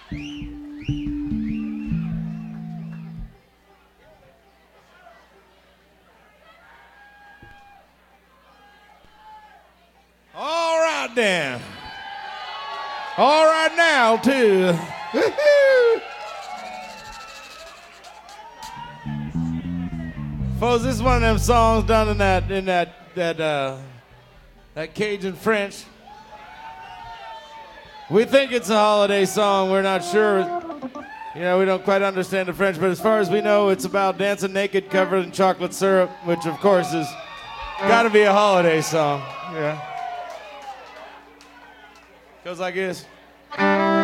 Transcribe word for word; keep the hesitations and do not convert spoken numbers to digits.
All right, then. All right, now, too. Folks, this is one of them songs done in that in that that uh, that Cajun French. We think it's a holiday song. We're not sure. You know, we don't quite understand the French, but as far as we know, it's about dancing naked, covered in chocolate syrup, which of course is got to be a holiday song. Yeah. Goes like this.